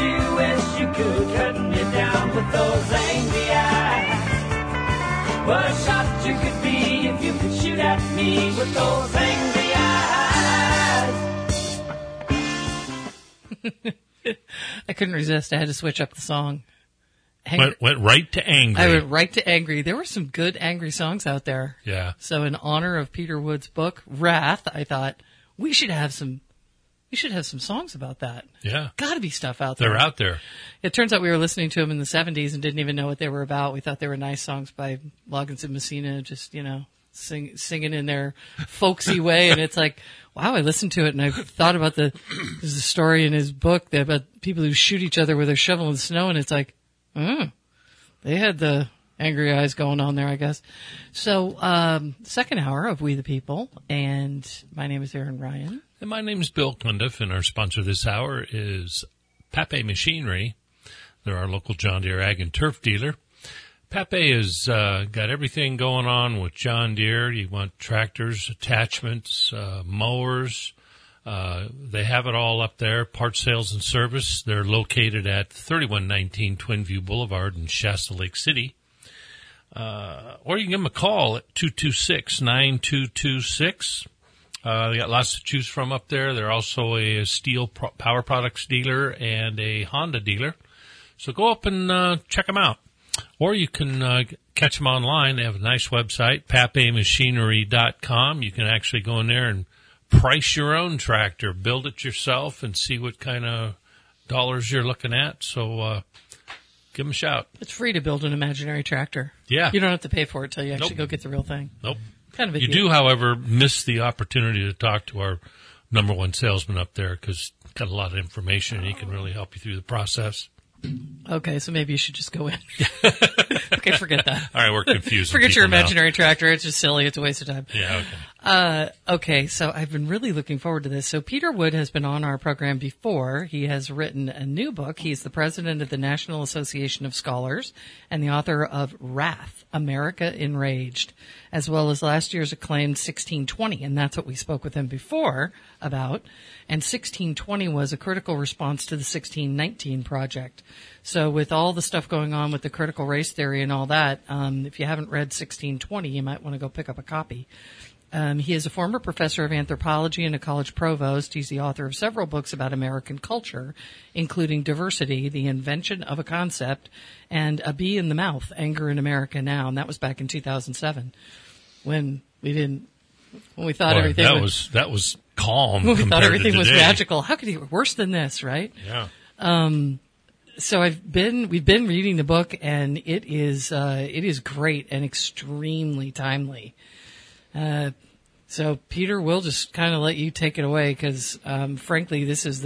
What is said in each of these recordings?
you wish you could cut me down with those angry eyes. What a shot you could be if you could shoot at me with those angry eyes. I couldn't resist. I had to switch up the song. Went right to angry. I went right to angry. There were some good angry songs out there. Yeah. So in honor of Peter Wood's book, Wrath, I thought we should have some songs about that. Yeah. Gotta be stuff out there. They're out there. It turns out we were listening to them in the 70s and didn't even know what they were about. We thought they were nice songs by Loggins and Messina, just, singing in their folksy way. And it's like, wow, I listened to it and I thought about there's a story in his book about people who shoot each other with a shovel in the snow. And it's like, they had the angry eyes going on there, I guess. So, second hour of We the People. And my name is Aaron Ryan. And my name is Bill Cundiff, and our sponsor this hour is Pape Machinery. They're our local John Deere Ag and Turf dealer. Pape has got everything going on with John Deere. You want tractors, attachments, mowers. They have it all up there, parts sales and service. They're located at 3119 Twinview Boulevard in Shasta Lake City. Or you can give them a call at 226-9226. They got lots to choose from up there. They're also a steel power products dealer and a Honda dealer. So go up and check them out. Or you can catch them online. They have a nice website, papemachinery.com. You can actually go in there and price your own tractor, build it yourself, and see what kind of dollars you're looking at. So give them a shout. It's free to build an imaginary tractor. Yeah. You don't have to pay for it till you actually go get the real thing. Nope. Kind of a you deal. do, however, miss the opportunity to talk to our number one salesman up there because he's got a lot of information and he can really help you through the process. Okay, so maybe you should just go in. Okay, forget that. All right, we're confused. Forget your imaginary tractor. It's just silly. It's a waste of time. Yeah, okay. Okay, so I've been really looking forward to this. So Peter Wood has been on our program before. He has written a new book. He's the president of the National Association of Scholars and the author of Wrath, America Enraged, as well as last year's acclaimed 1620. And that's what we spoke with him before about. And 1620 was a critical response to the 1619 project. So with all the stuff going on with the critical race theory and all that, if you haven't read 1620, you might want to go pick up a copy. He is a former professor of anthropology and a college provost. He's the author of several books about American culture, including Diversity, The Invention of a Concept, and A Bee in the Mouth, Anger in America Now. And that was back in 2007 when we thought everything that was calm. We thought everything was today. magical. How could it get worse than this, right? Yeah. So we've been reading the book, and it is great and extremely timely. So Peter, we'll just kind of let you take it away because, frankly, this is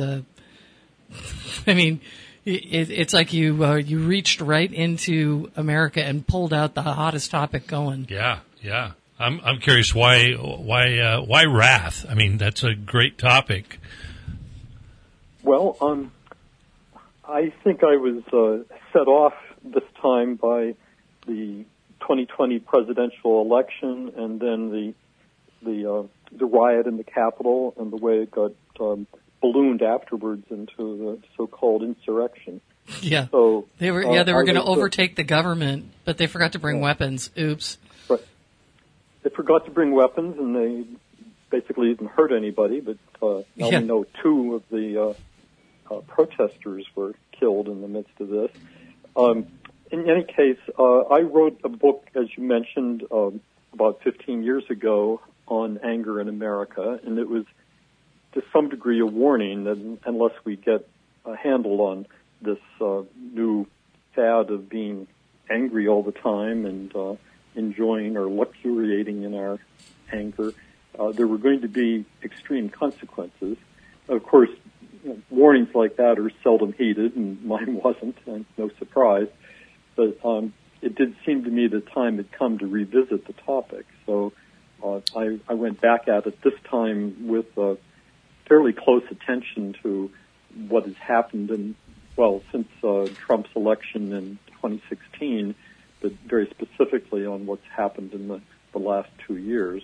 it's like you reached right into America and pulled out the hottest topic going. Yeah. I'm curious why wrath? I mean, that's a great topic. Well, I think I was set off this time by the 2020 presidential election, and then the riot in the Capitol, and the way it got ballooned afterwards into the so-called insurrection. Yeah. So they were going to overtake the government, but they forgot to bring weapons. Oops. Right. They forgot to bring weapons, and they basically didn't hurt anybody. But now we know two of the protesters were killed in the midst of this. In any case, I wrote a book, as you mentioned, about 15 years ago on anger in America, and it was to some degree a warning that unless we get a handle on this new fad of being angry all the time and enjoying or luxuriating in our anger, there were going to be extreme consequences. Of course, warnings like that are seldom heeded, and mine wasn't, and no surprise. But it did seem to me the time had come to revisit the topic. So I went back at it this time with fairly close attention to what has happened since Trump's election in 2016, but very specifically on what's happened in the last 2 years.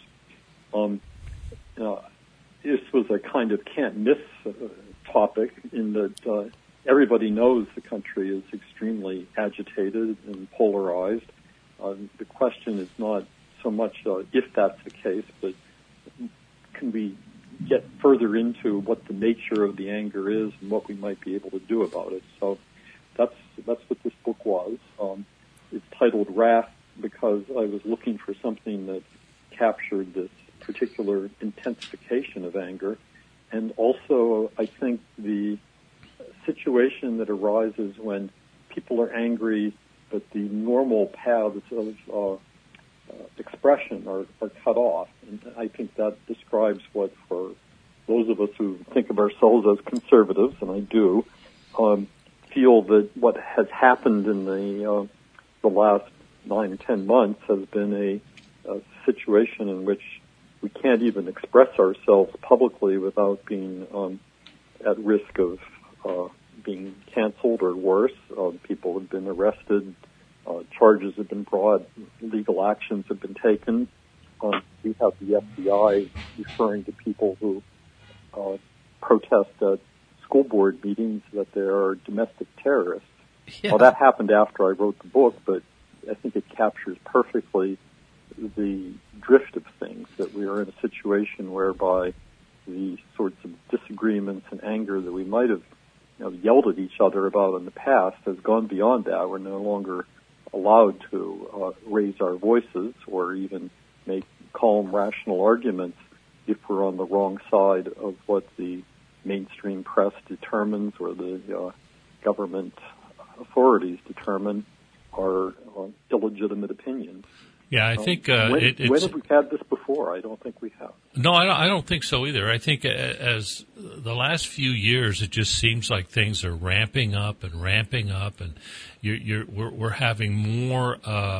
This was a kind of can't-miss topic in that everybody knows the country is extremely agitated and polarized. The question is not so much if that's the case, but can we get further into what the nature of the anger is and what we might be able to do about it. So that's what this book was. It's titled Wrath because I was looking for something that captured this particular intensification of anger, and also I think the situation that arises when people are angry but the normal paths of expression are cut off. And I think that describes what, for those of us who think of ourselves as conservatives, and I do, feel that what has happened in the last 9 or 10 months has been a situation in which we can't even express ourselves publicly without being at risk of being canceled or worse. People have been arrested. Charges have been brought. Legal actions have been taken. We have the FBI referring to people who protest at school board meetings that they are domestic terrorists. Yeah. Well, that happened after I wrote the book, but I think it captures perfectly the drift of things, that we are in a situation whereby the sorts of disagreements and anger that we might have yelled at each other about in the past has gone beyond that. We're no longer allowed to raise our voices or even make calm, rational arguments if we're on the wrong side of what the mainstream press determines or the government authorities determine are illegitimate opinions. Yeah, I think when have we had this before? I don't think we have. No, I don't think so either. I think as the last few years, it just seems like things are ramping up, and we're having more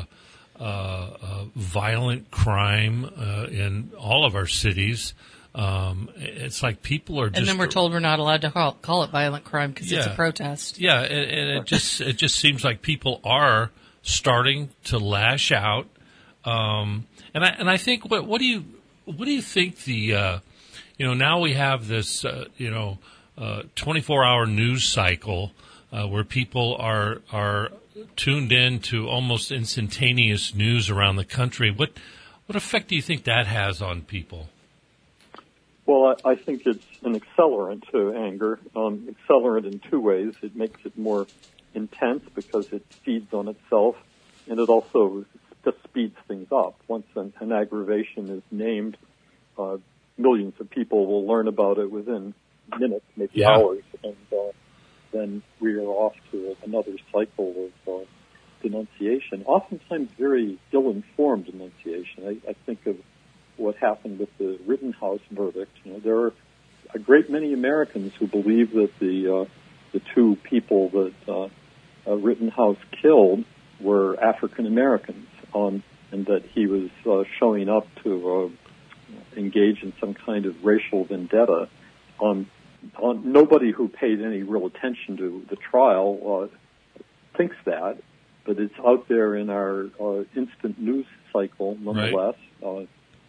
violent crime in all of our cities. It's like people are just... And then we're told we're not allowed to call it violent crime because it's a protest. Yeah, and it just seems like people are starting to lash out. And I think what do you think the now we have this 24-hour news cycle where people are tuned in to almost instantaneous news around the country. What effect do you think that has on people? Well, I think it's an accelerant to anger. Accelerant in two ways. It makes it more intense because it feeds on itself, and it also just speeds things up. Once an aggravation is named, millions of people will learn about it within minutes, maybe hours, and then we are off to another cycle of denunciation, oftentimes very ill-informed denunciation. I think of what happened with the Rittenhouse verdict. There are a great many Americans who believe that the two people that Rittenhouse killed were African Americans, and that he was showing up to engage in some kind of racial vendetta. Nobody who paid any real attention to the trial thinks that, but it's out there in our instant news cycle nonetheless. Right.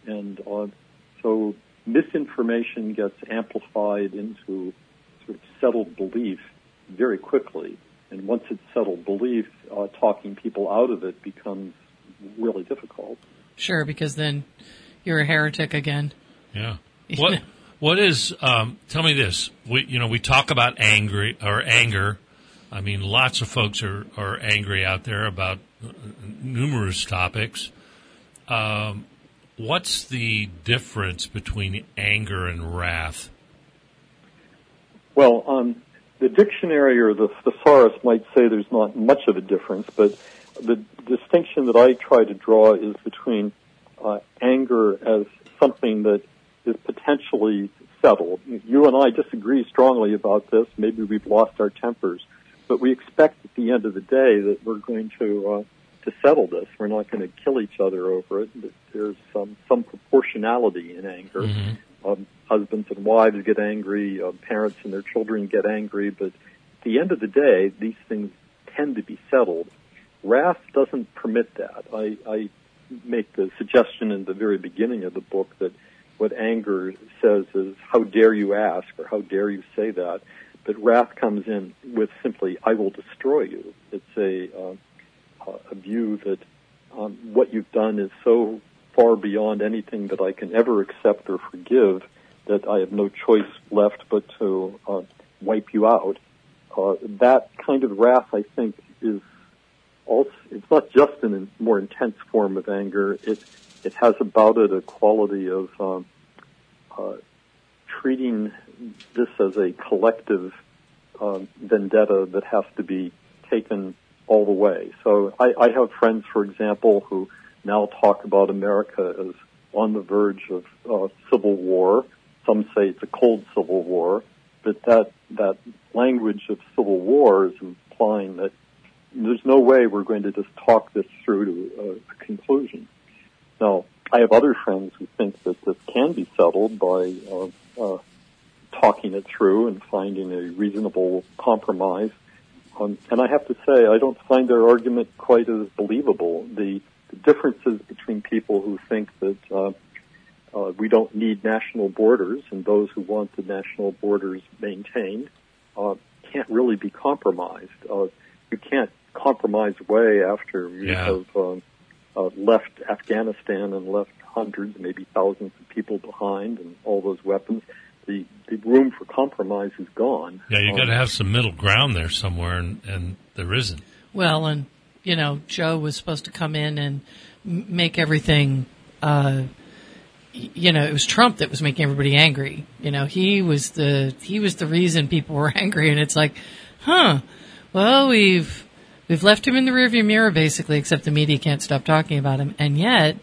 So misinformation gets amplified into sort of settled belief very quickly. And once it's settled belief, talking people out of it becomes really difficult. Sure, because then you're a heretic again. Yeah. What is? Tell me this. We talk about anger. I mean, lots of folks are angry out there about numerous topics. What's the difference between anger and wrath? Well, the dictionary or the thesaurus might say there's not much of a difference, but the distinction that I try to draw is between anger as something that is potentially settled. You and I disagree strongly about this. Maybe we've lost our tempers, but we expect at the end of the day that we're going to settle this. We're not going to kill each other over it. There's some proportionality in anger. Mm-hmm. Husbands and wives get angry. Parents and their children get angry. But at the end of the day, these things tend to be settled. Wrath doesn't permit that. I make the suggestion in the very beginning of the book that what anger says is, how dare you ask, or how dare you say that? But wrath comes in with simply, I will destroy you. It's a view that what you've done is so far beyond anything that I can ever accept or forgive that I have no choice left but to wipe you out. That kind of wrath, I think, is also, it's not just a more intense form of anger. It has about it a quality of treating this as a collective vendetta that has to be taken all the way. So I have friends, for example, who now talk about America as on the verge of civil war. Some say it's a cold civil war, but that language of civil war is implying that there's no way we're going to just talk this through to a conclusion. Now, I have other friends who think that this can be settled by talking it through and finding a reasonable compromise. And I have to say, I don't find their argument quite as believable. The differences between people who think that we don't need national borders and those who want the national borders maintained can't really be compromised. You can't compromise away after you have left Afghanistan and left hundreds, maybe thousands of people behind and all those weapons. The room for compromise is gone. Yeah, you got to have some middle ground there somewhere, and there isn't. Well, and Joe was supposed to come in and make everything. It was Trump that was making everybody angry. He was the reason people were angry, and it's like, well, we've left him in the rearview mirror basically, except the media can't stop talking about him, and yet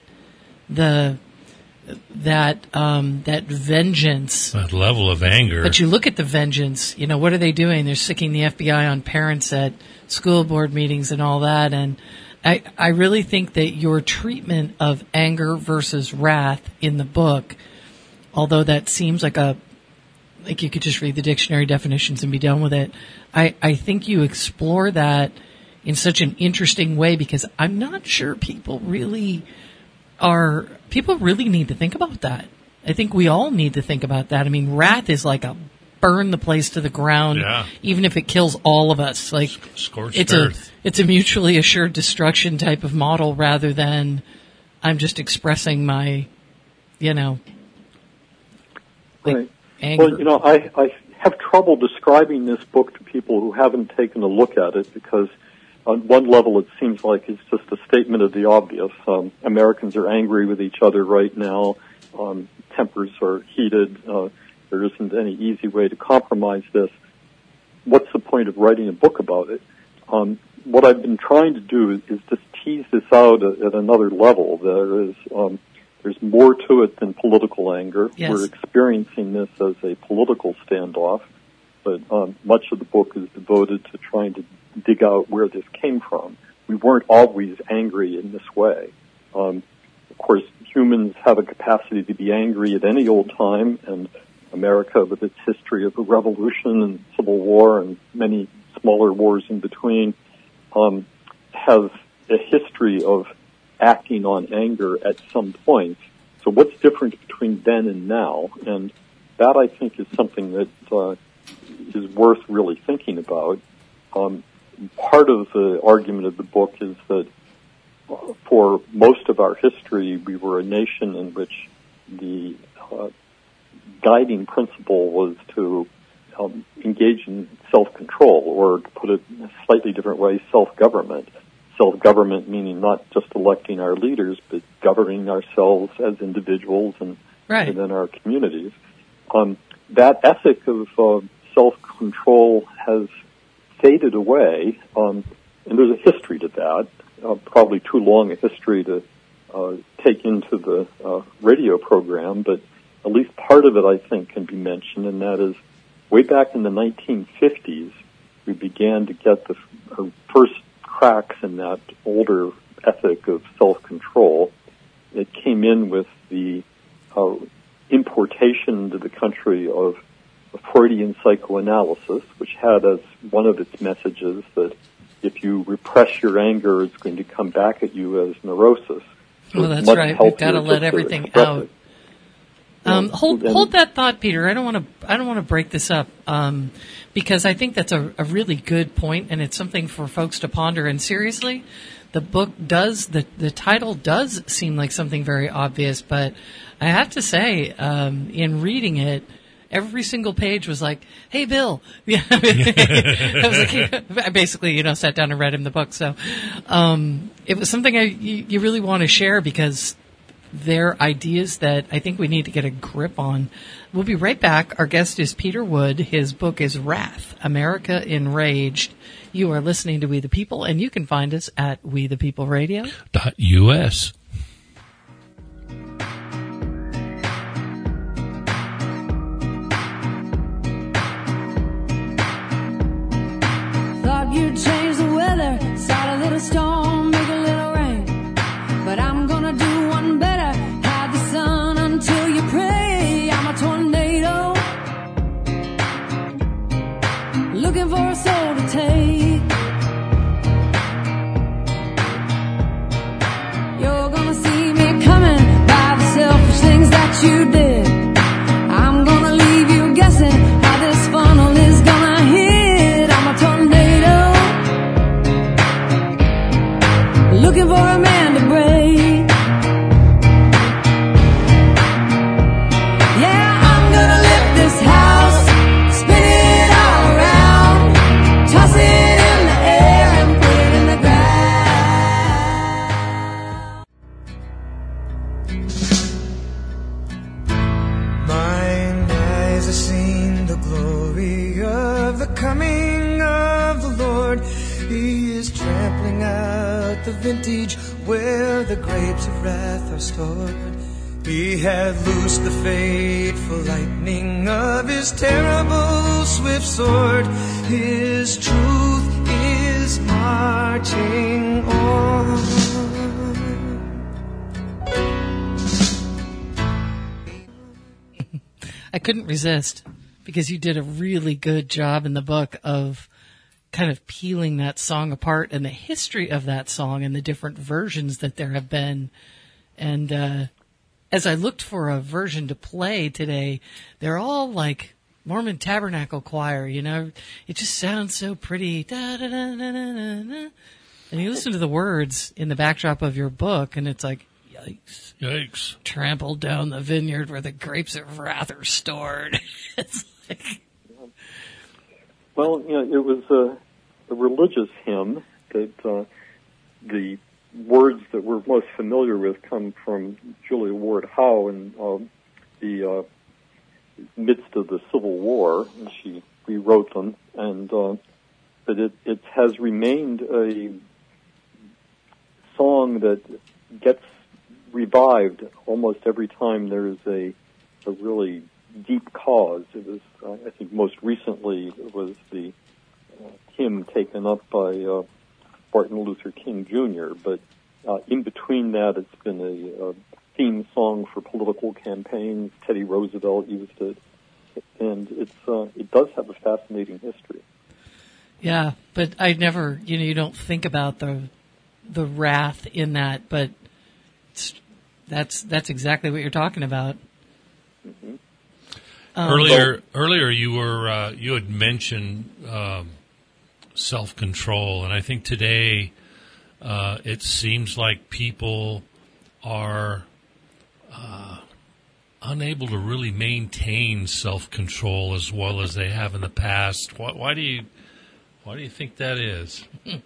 that vengeance, that level of anger. But you look at the vengeance. What are they doing? They're sicking the FBI on parents at school board meetings and all that. And I really think that your treatment of anger versus wrath in the book, although that seems like you could just read the dictionary definitions and be done with it, I think you explore that in such an interesting way because I'm not sure people really need to think about that. I think we all need to think about that. I mean, wrath is like a burn the place to the ground, even if it kills all of us. Like scorched earth. It's a mutually assured destruction type of model rather than I'm just expressing my, right. anger. Well, I have trouble describing this book to people who haven't taken a look at it because on one level it seems like it's just a statement of the obvious. Americans are angry with each other right now. Tempers are heated. There isn't any easy way to compromise this. What's the point of writing a book about it? What I've been trying to do is just tease this out at another level. There's more to it than political anger. Yes. We're experiencing this as a political standoff, but much of the book is devoted to trying to dig out where this came from. We weren't always angry in this way. Of course, humans have a capacity to be angry at any old time, and America, with its history of a revolution and civil war and many smaller wars in between, has a history of acting on anger at some point. So what's different between then and now? And that, I think, is something that is worth really thinking about. Part of the argument of the book is that for most of our history, we were a nation in which the guiding principle was to engage in self-control, or to put it in a slightly different way, self-government. Self-government meaning not just electing our leaders, but governing ourselves as individuals and within our communities. That ethic of self-control has faded away, and there's a history to that, probably too long a history to take into the radio program, but at least part of it, I think, can be mentioned, and that is way back in the 1950s, we began to get the first cracks in that older ethic of self-control. It came in with the importation into the country of Freudian psychoanalysis, which had as one of its messages that if you repress your anger, it's going to come back at you as neurosis. Well, that's right. We've got to let everything out. Hold that thought, Peter. I don't want to break this up, because I think that's a really good point, and it's something for folks to ponder. And seriously, the book does, the title does seem like something very obvious, but I have to say, in reading it, every single page was like, "Hey, Bill." Yeah, I basically, sat down and read him the book. So, it was something you really want to share, because they're ideas that I think we need to get a grip on. We'll be right back. Our guest is Peter Wood. His book is Wrath, America Enraged. You are listening to We the People, and you can find us at WeThePeopleRadio.us. Thought you'd change the weather, start a little storm, make a little rain, but I'm gonna do one better, hide the sun until you pray. I'm a tornado, looking for a soul to take. You're gonna see me coming by the selfish things that you did. I'm gonna leave you guessing how this funnel is gonna hit. I'm a tornado, looking for a man to break. Yeah, I'm gonna lift this house, spin it all around, toss it in the air and put it in the ground. Mine eyes have seen the glory of the coming of the Lord. He is trampling out the vintage where the grapes of wrath are stored. He hath loosed the fateful lightning of his terrible swift sword. His truth is marching on. I couldn't resist, because you did a really good job in the book of kind of peeling that song apart and the history of that song and the different versions that there have been. And as I looked for a version to play today, they're all like Mormon Tabernacle Choir, It just sounds so pretty. Da, da, da, da, da, da. And you listen to the words in the backdrop of your book, and it's like, yikes. Yikes. Trampled down the vineyard where the grapes of wrath are stored. It's like... Well, it was a religious hymn that the words that we're most familiar with come from Julia Ward Howe in the midst of the Civil War, and she rewrote them, and but it has remained a song that gets revived almost every time there is a really deep cause. It was, I think, most recently it was the hymn taken up by Martin Luther King Jr. But in between that, it's been a theme song for political campaigns. Teddy Roosevelt used it, and it does have a fascinating history. Yeah, but I never, you don't think about the wrath in that, but that's exactly what you're talking about. Mm-hmm. Earlier, you had mentioned self-control, and I think today it seems like people are unable to really maintain self-control as well as they have in the past. Why do you think that is?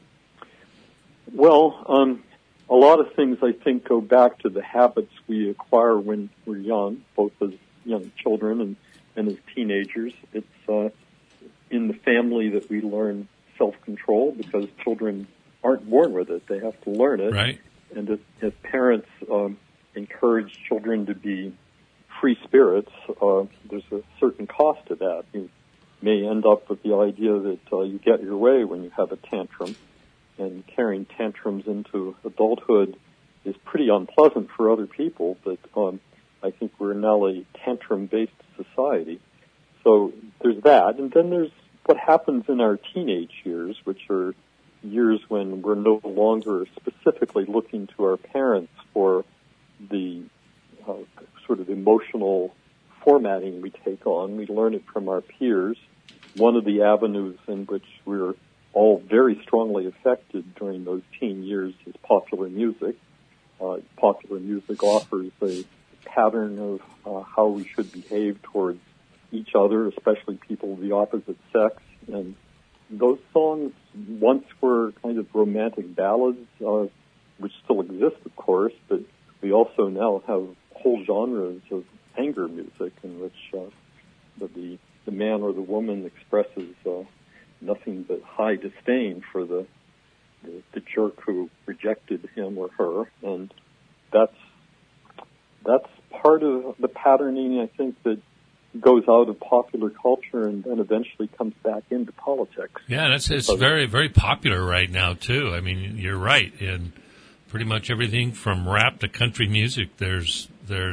Well, a lot of things, I think, go back to the habits we acquire when we're young, both as young children and as teenagers. It's in the family that we learn self-control, because children aren't born with it. They have to learn it. Right. And if parents encourage children to be free spirits, there's a certain cost to that. You may end up with the idea that you get your way when you have a tantrum, and carrying tantrums into adulthood is pretty unpleasant for other people, but I think we're now a tantrum-based society. So there's that, and then there's what happens in our teenage years, which are years when we're no longer specifically looking to our parents for the sort of emotional formatting we take on. We learn it from our peers. One of the avenues in which we're all very strongly affected during those teen years is popular music. Popular music offers a pattern of how we should behave towards each other, especially people of the opposite sex. And those songs once were kind of romantic ballads, which still exist, of course, but we also now have whole genres of anger music in which the man or the woman expresses nothing but high disdain for the jerk who rejected him or her, and that's part of the patterning, I think, that goes out of popular culture and then eventually comes back into politics. Yeah, it's very, very popular right now, too. I mean, you're right. In pretty much everything from rap to country music, there's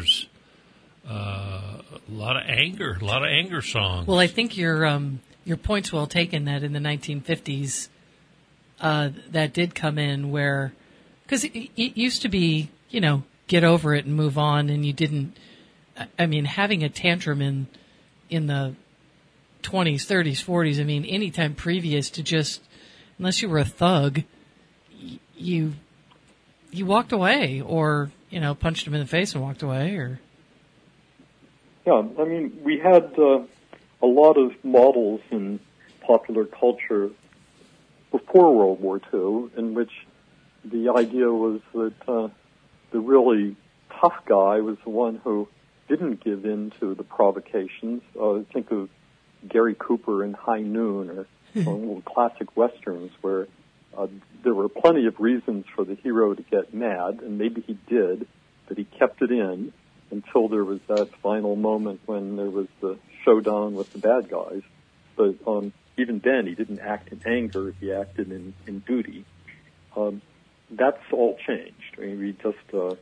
a lot of anger songs. Well, I think your point's well taken that in the 1950s that did come in where, because it used to be, get over it and move on, and you didn't, I mean, having a tantrum in the 20s, 30s, 40s, I mean, any time previous to just, unless you were a thug, you walked away or, punched him in the face and walked away or... Yeah, I mean, we had a lot of models in popular culture before World War II in which the idea was that the really tough guy was the one who didn't give in to the provocations. Think of Gary Cooper in High Noon or old classic westerns where there were plenty of reasons for the hero to get mad, and maybe he did, but he kept it in until there was that final moment when there was the showdown with the bad guys. But even then, he didn't act in anger, he acted in duty. That's all changed. I mean, we just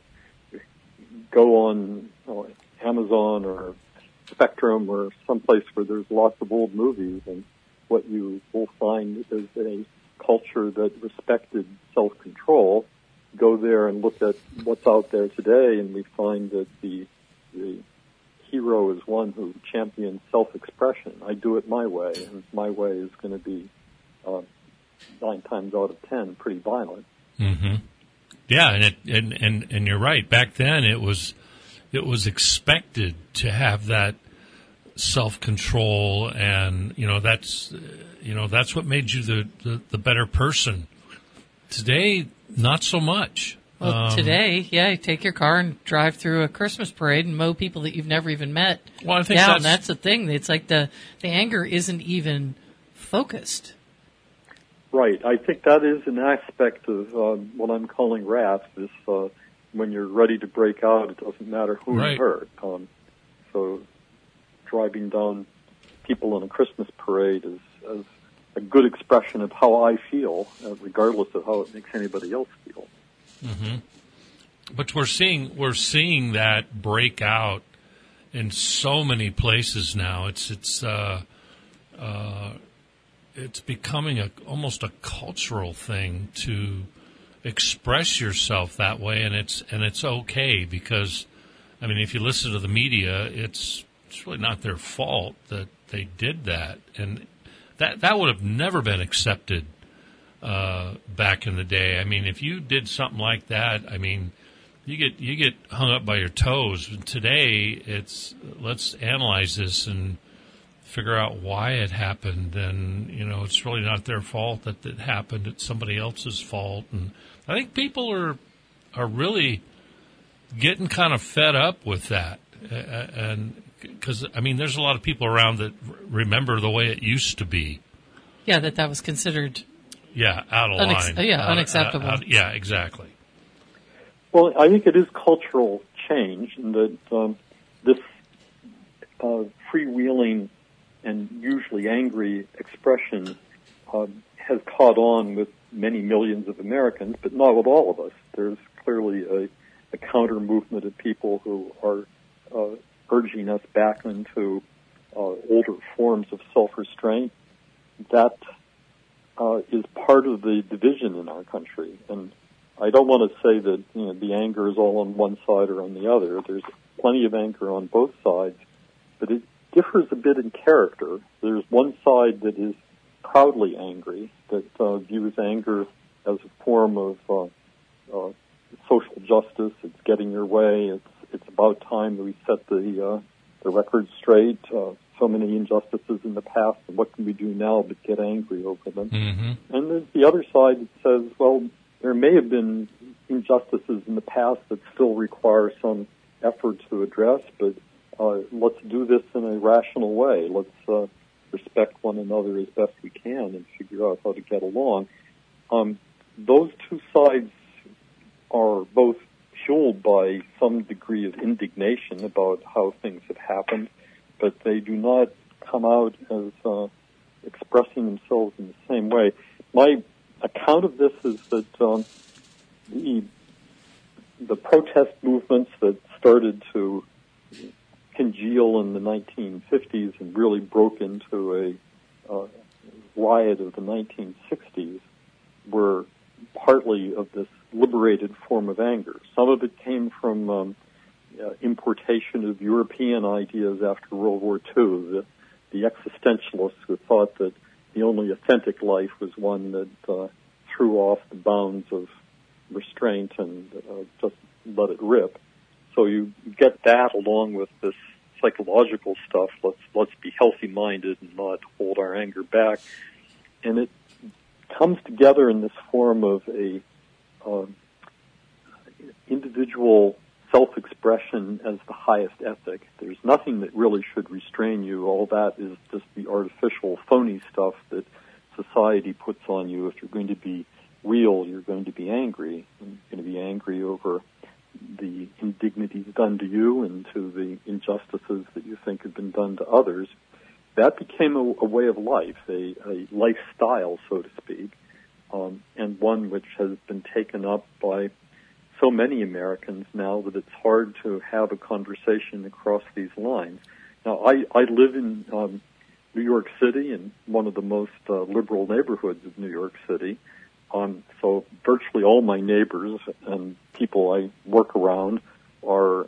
go on Amazon or Spectrum or someplace where there's lots of old movies, and what you will find is a culture that respected self-control. Go there and look at what's out there today, and we find that the hero is one who champions self-expression. I do it my way, and my way is going to be 9 times out of 10 pretty violent. Mm-hmm. Yeah, and you're right. Back then, it was expected to have that self-control, and that's what made you the better person. Today, not so much. Well, today, you take your car and drive through a Christmas parade and mow people that you've never even met. Well, I think that's the thing. It's like the anger isn't even focused. Right. I think that is an aspect of what I'm calling wrath, is when you're ready to break out, it doesn't matter who you hurt. So driving down people in a Christmas parade is a good expression of how I feel, regardless of how it makes anybody else feel. Mm-hmm. But we're seeing that break out in so many places now. It's becoming almost a cultural thing to express yourself that way, and it's okay, because I mean, if you listen to the media, it's really not their fault that they did that, and that would have never been accepted back in the day. I mean, if you did something like that, I mean, you get hung up by your toes. Today, let's analyze this and figure out why it happened, and it's really not their fault that it happened. It's somebody else's fault, and I think people are really getting kind of fed up with that, and because I mean, there's a lot of people around that remember the way it used to be. Yeah, that was considered. Yeah, out of line. Unacceptable. Yeah, exactly. Well, I think it is cultural change, and that this freewheeling and usually angry expression has caught on with many millions of Americans, but not with all of us. There's clearly a counter movement of people who are urging us back into older forms of self-restraint. That is part of the division in our country, and I don't want to say that the anger is all on one side or on the other. There's plenty of anger on both sides, but it differs a bit in character. There's one side that is proudly angry, that views anger as a form of social justice. It's getting your way. It's about time that we set the record straight. So many injustices in the past, and what can we do now but get angry over them? Mm-hmm. And there's the other side that says, well, there may have been injustices in the past that still require some effort to address, but let's do this in a rational way. Let's respect one another as best we can and figure out how to get along. Those two sides are both fueled by some degree of indignation about how things have happened, but they do not come out as expressing themselves in the same way. My account of this is that the protest movements that started to congeal in the 1950s and really broke into a riot of the 1960s were partly of this liberated form of anger. Some of it came from importation of European ideas after World War II, the existentialists who thought that the only authentic life was one that threw off the bounds of restraint and just let it rip. So you get that along with this psychological stuff. Let's be healthy-minded and not hold our anger back. And it comes together in this form of a individual self-expression as the highest ethic. There's nothing that really should restrain you. All that is just the artificial, phony stuff that society puts on you. If you're going to be real, you're going to be angry. You're going to be angry over the indignities done to you and to the injustices that you think have been done to others. That became a way of life, a lifestyle, so to speak, and one which has been taken up by so many Americans now that it's hard to have a conversation across these lines. Now, I live in New York City, in one of the most liberal neighborhoods of New York City. So virtually all my neighbors and people I work around are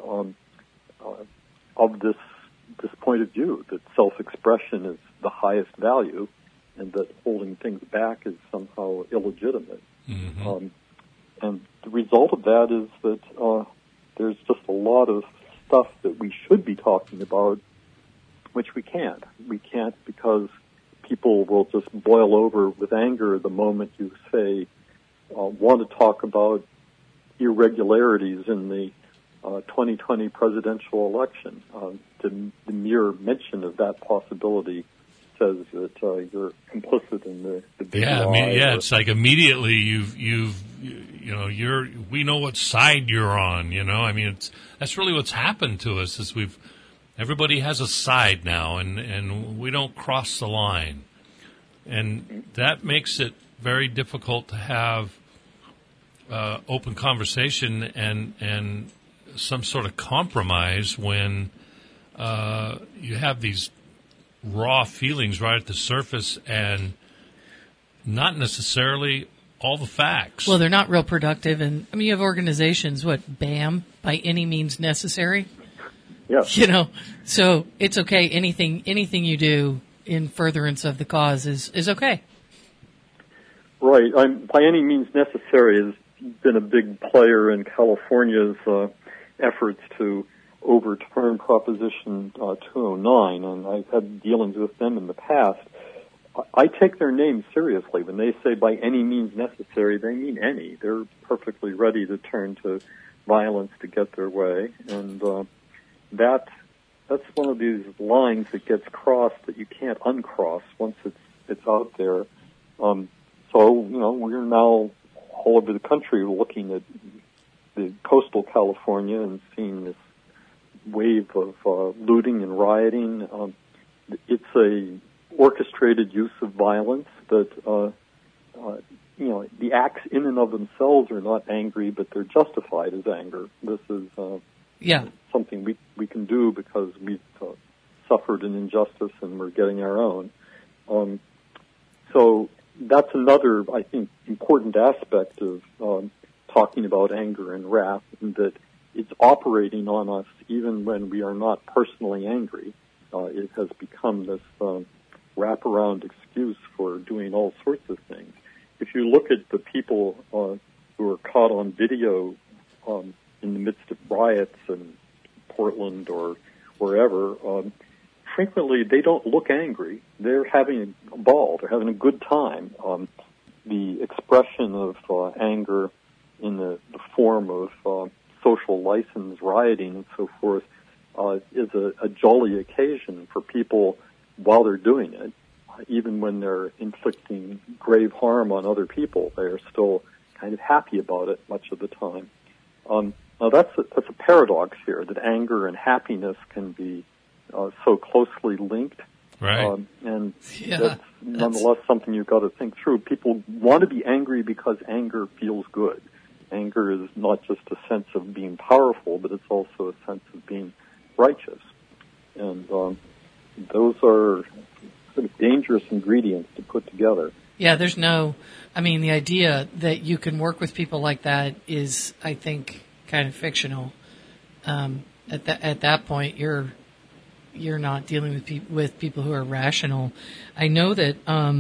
of this point of view, that self-expression is the highest value and that holding things back is somehow illegitimate. Mm-hmm. And the result of that is that there's just a lot of stuff that we should be talking about, which we can't. We can't because people will just boil over with anger the moment you say, want to talk about irregularities in the 2020 presidential election. The mere mention of that possibility says that you're complicit in the big lie. It's like immediately we know what side you're on. I mean, that's really what's happened to us is everybody has a side now, and we don't cross the line, and that makes it very difficult to have open conversation and some sort of compromise when you have these raw feelings right at the surface and not necessarily all the facts. Well, they're not real productive. And I mean, you have organizations, BAM, by any means necessary. Yeah. So it's okay. Anything you do in furtherance of the cause is okay. Right. By any means necessary has been a big player in California's efforts to overturn Proposition 209, and I've had dealings with them in the past. I take their name seriously. When they say by any means necessary, they mean any. They're perfectly ready to turn to violence to get their way, and that's one of these lines that gets crossed that you can't uncross once it's out there. So we're now all over the country looking at the coastal California and seeing this wave of looting and rioting. It's a orchestrated use of violence that, the acts in and of themselves are not angry, but they're justified as anger. This is something we can do because we've suffered an injustice and we're getting our own. So that's another, I think, important aspect of talking about anger and wrath, and that it's operating on us even when we are not personally angry. it has become this wraparound excuse for doing all sorts of things. If you look at the people who are caught on video in the midst of riots in Portland or wherever, frequently they don't look angry. They're having a ball. They're having a good time. The expression of anger in the form of social license, rioting, and so forth is a jolly occasion for people while they're doing it. Even when they're inflicting grave harm on other people, they are still kind of happy about it much of the time. Now that's a paradox here, that anger and happiness can be so closely linked. Right. And that's nonetheless something you've got to think through. People want to be angry because anger feels good. Anger is not just a sense of being powerful, but it's also a sense of being righteous. And those are sort of dangerous ingredients to put together. Yeah, the idea that you can work with people like that is, I think, kind of fictional. At that point, you're not dealing with people who are rational. I know that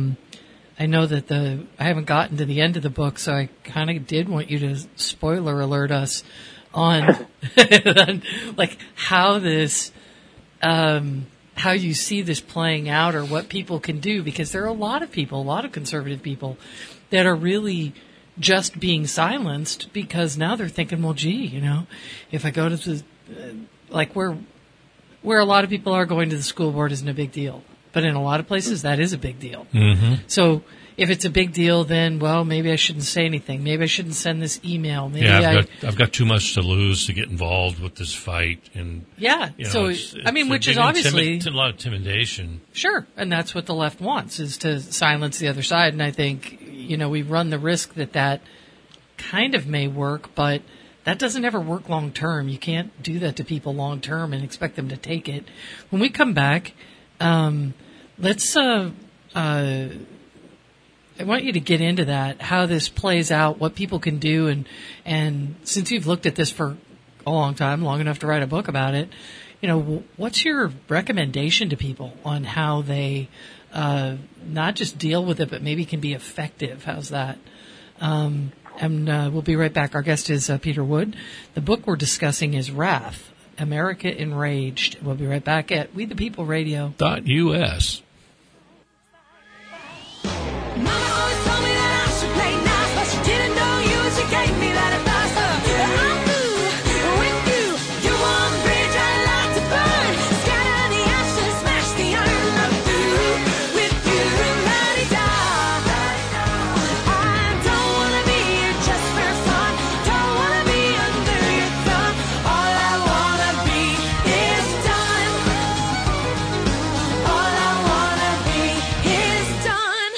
I haven't gotten to the end of the book, so I kind of did want you to spoiler alert us on like how this. How you see this playing out or what people can do, because there are a lot of conservative people that are really just being silenced because now they're thinking, well, gee, if I go to the, where a lot of people are going to the school board isn't a big deal. But in a lot of places, that is a big deal. Mm-hmm. So if it's a big deal, then, well, maybe I shouldn't say anything. Maybe I shouldn't send this email. Maybe I've got too much to lose to get involved with this fight. And which is obviously a lot of intimidation. Sure, and that's what the left wants, is to silence the other side. And I think we run the risk that kind of may work, but that doesn't ever work long term. You can't do that to people long term and expect them to take it. When we come back, let's. I want you to get into that, how this plays out, what people can do, and since you've looked at this for a long time, long enough to write a book about it, what's your recommendation to people on how they not just deal with it, but maybe can be effective? How's that? And we'll be right back. Our guest is Peter Wood. The book we're discussing is Wrath, America Enraged. We'll be right back at We the People Radio. .us. Mama always told me that I should play nice, but she didn't know you, she gave me that advice. I'm through with you. You're one bridge I'd like to burn. Scatter the ashes, smash the iron. I'm through with you, la-di-da. I don't wanna be here just for fun. Don't wanna be under your thumb. All I wanna be is done. All I wanna be is done.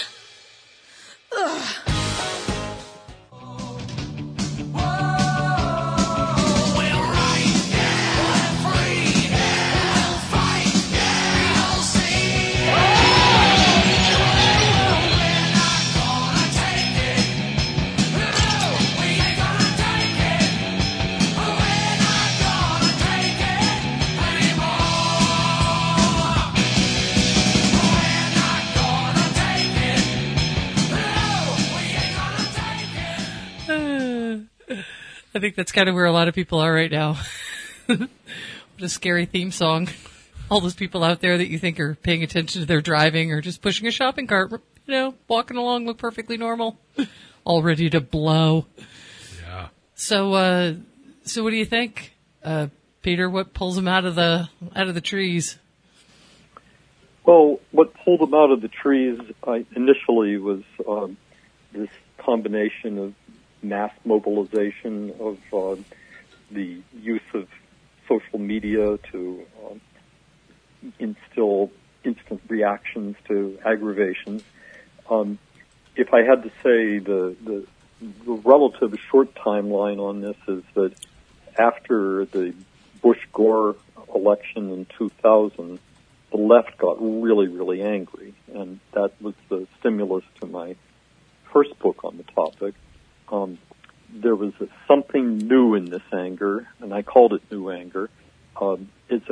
I think that's kind of where a lot of people are right now. What a scary theme song. All those people out there that you think are paying attention to their driving or just pushing a shopping cart, walking along, look perfectly normal, all ready to blow. Yeah. So what do you think, Peter? What pulls them out of the trees? Well, what pulled them out of the trees initially was this combination of mass mobilization of the use of social media to instill instant reactions to aggravations. If I had to say the relative short timeline on this is that after the Bush-Gore election in 2000, the left got really, really angry, and that was the stimulus to my first book on the topic. There was something new in this anger, and I called it new anger. It's a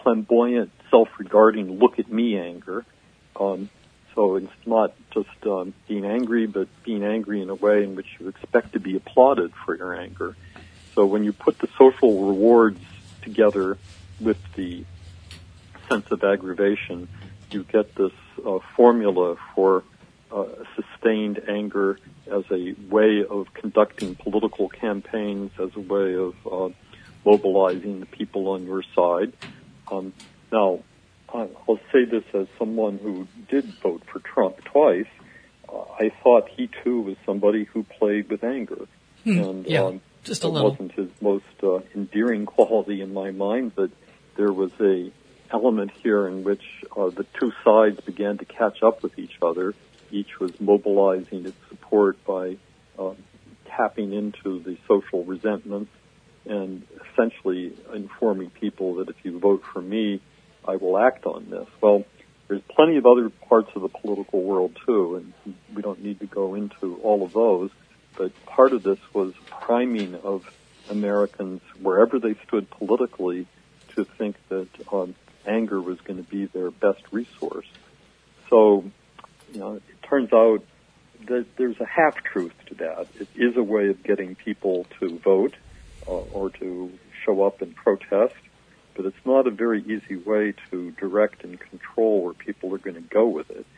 flamboyant, self-regarding, look-at-me anger. So it's not just being angry, but being angry in a way in which you expect to be applauded for your anger. So when you put the social rewards together with the sense of aggravation, you get this formula for sustained anger as a way of conducting political campaigns, as a way of mobilizing the people on your side. Now, I'll say this as someone who did vote for Trump twice. I thought he, too, was somebody who played with anger. And just a little. It wasn't his most endearing quality in my mind, but there was a element here in which the two sides began to catch up with each other. Each was mobilizing its support by tapping into the social resentments and essentially informing people that if you vote for me, I will act on this. Well, there's plenty of other parts of the political world, too, and we don't need to go into all of those, but part of this was priming of Americans, wherever they stood politically, to think that anger was going to be their best resource. So, it turns out that there's a half-truth to that. It is a way of getting people to vote or to show up and protest, but it's not a very easy way to direct and control where people are going to go with it.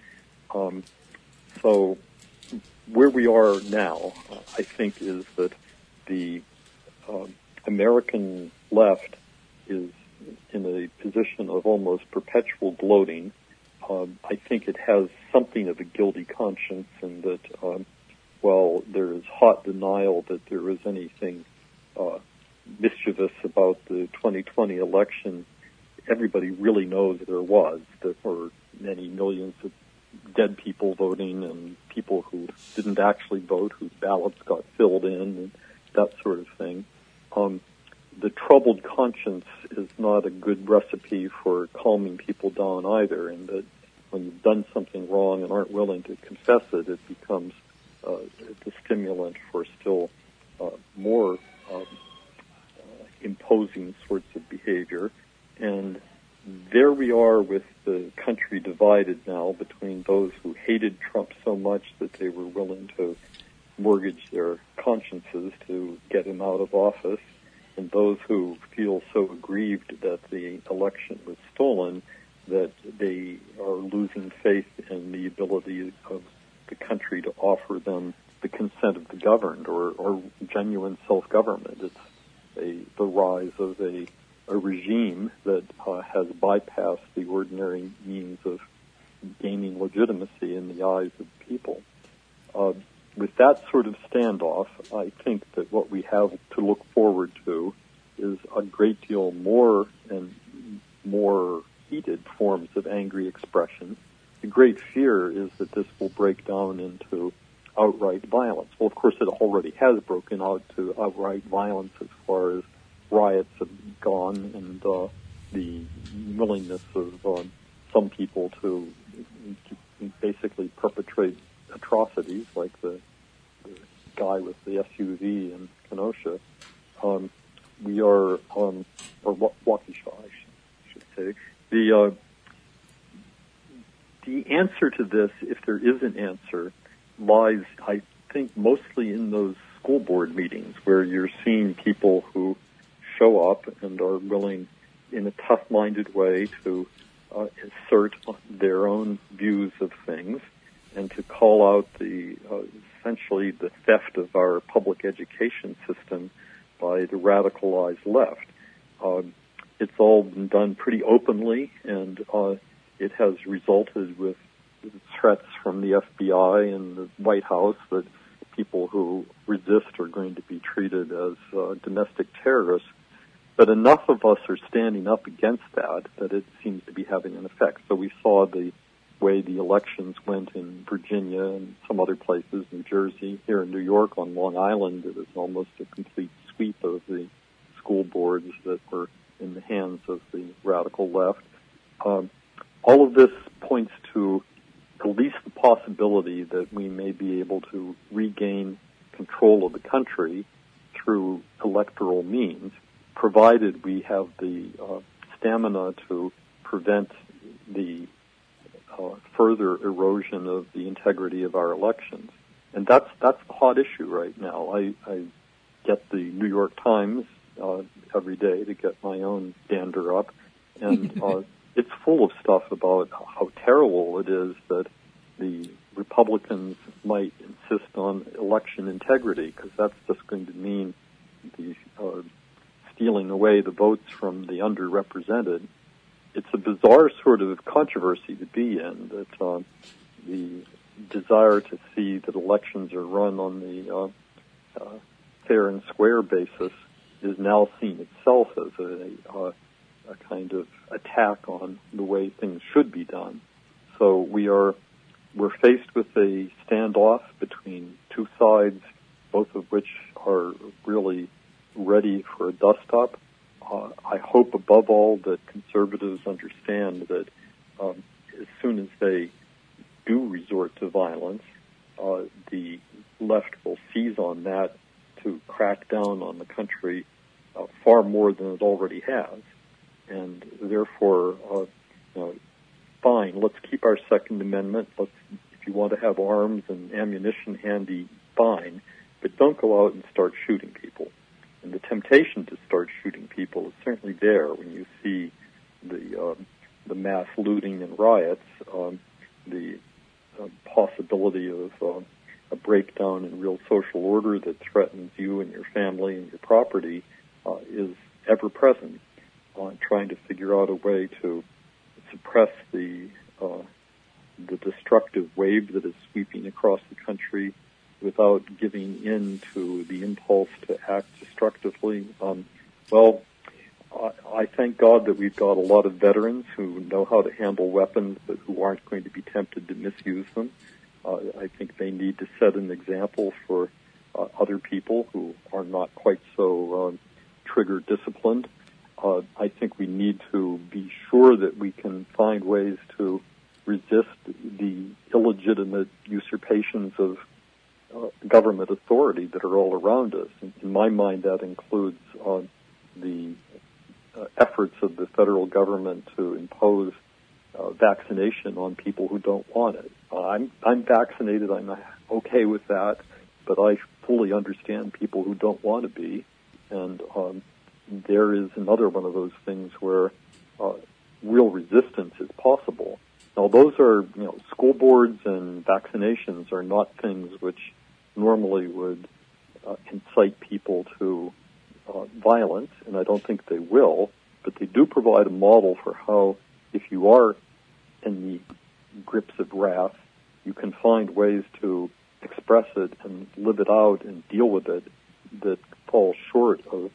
So where we are now, I think, is that the American left is in a position of almost perpetual gloating. I think it has something of a guilty conscience in that, there is hot denial that there is anything mischievous about the 2020 election. Everybody really knows there was. There were many millions of dead people voting and people who didn't actually vote, whose ballots got filled in, and that sort of thing. The troubled conscience is not a good recipe for calming people down either, and that when you've done something wrong and aren't willing to confess it, it becomes the stimulant for still more imposing sorts of behavior. And there we are with the country divided now between those who hated Trump so much that they were willing to mortgage their consciences to get him out of office, and those who feel so aggrieved that the election was stolen that they are losing faith in the ability of the country to offer them the consent of the governed or genuine self-government. It's the rise of a regime that has bypassed the ordinary means of gaining legitimacy in the eyes of people. With that sort of standoff, I think that what we have to look forward to is a great deal more and more heated forms of angry expression. The great fear is that this will break down into outright violence. Well, of course, it already has broken out to outright violence as far as riots have gone, and the willingness of some people to basically perpetrate atrocities, like the guy with the SUV in Kenosha. We are, or Waukesha, I should say. The answer to this, if there is an answer, lies, I think, mostly in those school board meetings where you're seeing people who show up and are willing, in a tough-minded way, to assert their own views of things and to call out essentially the theft of our public education system by the radicalized left. It's all been done pretty openly, and it has resulted with threats from the FBI and the White House that people who resist are going to be treated as domestic terrorists. But enough of us are standing up against that it seems to be having an effect. So we saw the way the elections went in Virginia and some other places, New Jersey. Here in New York, on Long Island, it was almost a complete sweep of the school boards that were in the hands of the radical left. All of this points to at least the possibility that we may be able to regain control of the country through electoral means, provided we have the stamina to prevent the further erosion of the integrity of our elections. And that's the hot issue right now. I get the New York Times every day to get my own dander up, and it's full of stuff about how terrible it is that the Republicans might insist on election integrity, because that's just going to mean the stealing away the votes from the underrepresented. It's a bizarre sort of controversy to be in, that the desire to see that elections are run on the fair and square basis is now seen itself as a kind of attack on the way things should be done. So we're faced with a standoff between two sides, both of which are really ready for a dust-up. I hope above all that conservatives understand that as soon as they do resort to violence, the left will seize on that to crack down on the country far more than it already has. And therefore, fine, let's keep our Second Amendment. If you want to have arms and ammunition handy, fine, but don't go out and start shooting people. And the temptation to start shooting people is certainly there when you see the mass looting and riots, the possibility of a breakdown in real social order that threatens you and your family and your property is ever present. Trying to figure out a way to suppress the destructive wave that is sweeping across the country without giving in to the impulse to act destructively. I thank God that we've got a lot of veterans who know how to handle weapons, but who aren't going to be tempted to misuse them. I think they need to set an example for other people who are not quite so trigger disciplined. I think we need to be sure that we can find ways to resist the illegitimate usurpations of government authority that are all around us. In my mind, that includes the efforts of the federal government to impose vaccination on people who don't want it. I'm vaccinated. I'm okay with that, but I fully understand people who don't want to be, and there is another one of those things where real resistance is possible. Now, those are, school boards and vaccinations are not things which normally would incite people to violence, and I don't think they will, but they do provide a model for how, if you are in the grips of wrath, you can find ways to express it and live it out and deal with it that fall short of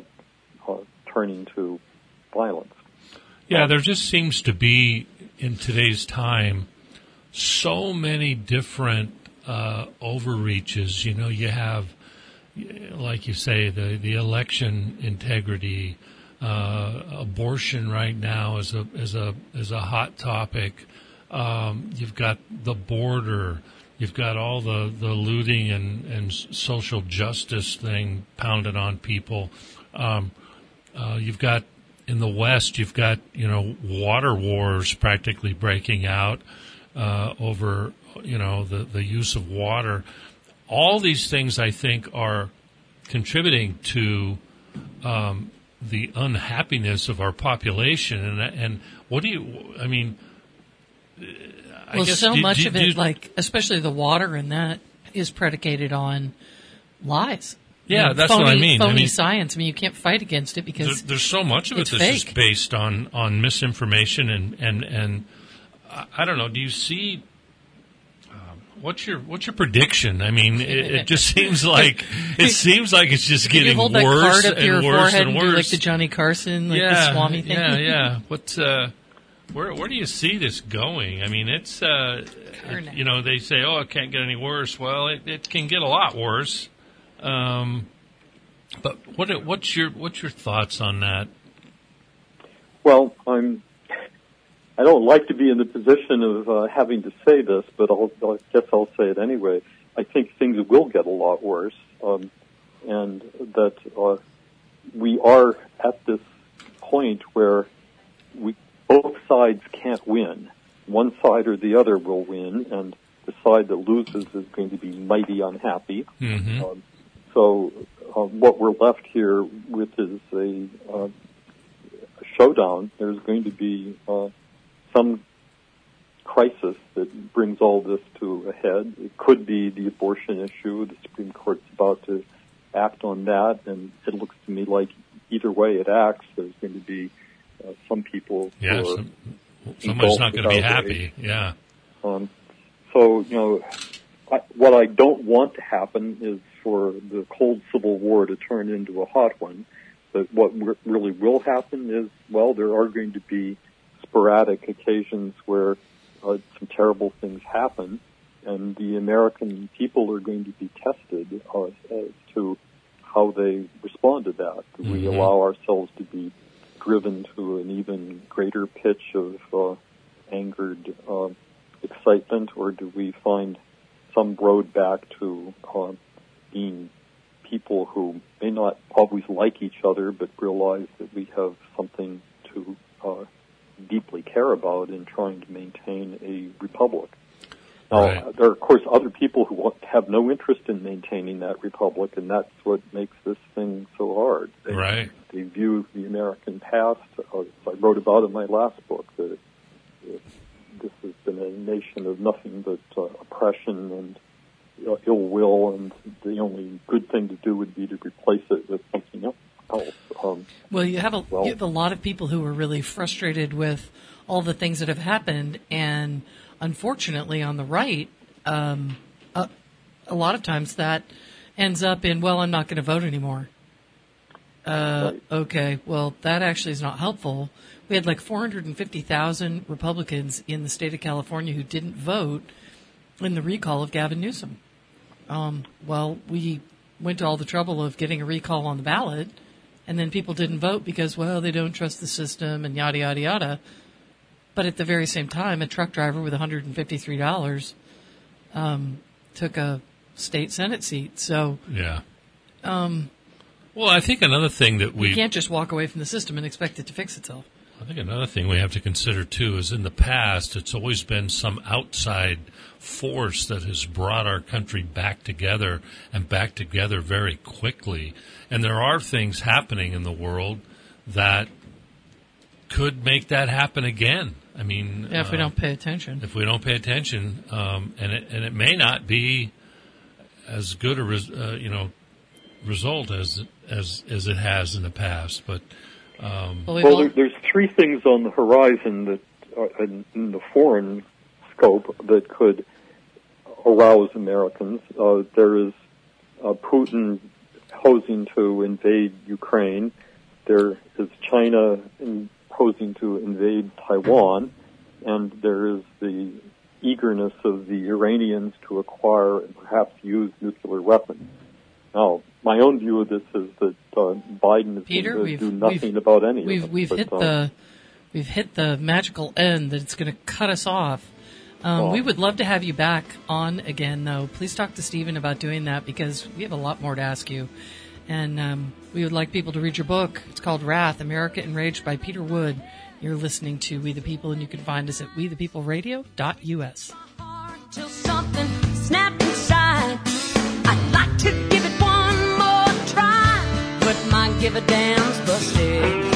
turning to violence. Yeah, there just seems to be, in today's time, so many different overreaches. You have, like you say, the election integrity, abortion right now is a hot topic. You've got the border. You've got all the looting and social justice thing pounded on people. You've got, in the West, you've got, water wars practically breaking out over, the use of water. All these things, I think, are contributing to the unhappiness of our population. And what do you, I mean... Well, so much of it, especially the water and that, is predicated on lies. Yeah, that's what I mean. Phony science. You can't fight against it because there's so much of it that's fake. Just based on misinformation and I don't know. Do you see what's your prediction? I mean, it just seems like it's just getting worse and worse and worse. And do like the Johnny Carson, the Swami thing. Yeah. What? Where do you see this going? I mean, it's they say, it can't get any worse. Well, it can get a lot worse. But what's your thoughts on that? Well, I don't like to be in the position of having to say this, but I guess I'll say it anyway. I think things will get a lot worse, and that we are at this point where both sides can't win. One side or the other will win, and the side that loses is going to be mighty unhappy. Mm-hmm. What we're left here with is a showdown. There's going to be some crisis that brings all this to a head. It could be the abortion issue. The Supreme Court's about to act on that, and it looks to me like either way it acts, there's going to be some people who are somebody's not going to be happy. Yeah. What I don't want to happen is for the cold Civil War to turn into a hot one. But what really will happen is, there are going to be sporadic occasions where some terrible things happen, and the American people are going to be tested as to how they respond to that. Do we allow ourselves to be driven to an even greater pitch of angered excitement, or do we find some road back to being people who may not always like each other, but realize that we have something to deeply care about in trying to maintain a republic? Now, there are, of course, other people who have no interest in maintaining that republic, and that's what makes this thing so hard. They view the American past, as I wrote about in my last book, that this has been a nation of nothing but oppression and ill will, and the only good thing to do would be to replace it with something else. You have a lot of people who are really frustrated with all the things that have happened, and unfortunately on the right, a lot of times that ends up in, I'm not going to vote anymore. Okay, that actually is not helpful. We had like 450,000 Republicans in the state of California who didn't vote in the recall of Gavin Newsom. We went to all the trouble of getting a recall on the ballot, and then people didn't vote because, they don't trust the system and yada, yada, yada. But at the very same time, a truck driver with $153 took a state Senate seat. So, yeah. I think another thing that you can't just walk away from the system and expect it to fix itself. I think another thing we have to consider, too, is in the past, it's always been some outside force that has brought our country back together, and back together very quickly. And there are things happening in the world that could make that happen again. I mean, if we don't pay attention. If we don't pay attention, and it may not be as good a result as it has in the past, but there's three things on the horizon that are in the foreign scope that could arouse Americans. There is Putin posing to invade Ukraine. There is China posing to invade Taiwan, and there is the eagerness of the Iranians to acquire and perhaps use nuclear weapons. Now, my own view of this is that Biden is going to do nothing about any of them. We've hit the magical end that it's going to cut us off. We would love to have you back on again, though. Please talk to Stephen about doing that, because we have a lot more to ask you. And we would like people to read your book. It's called Wrath, America Enraged by Peter Wood. You're listening to We the People, and you can find us at wethepeopleradio.us. Till something snapped inside. I'd like to give it one more try, but my give a damn's busted.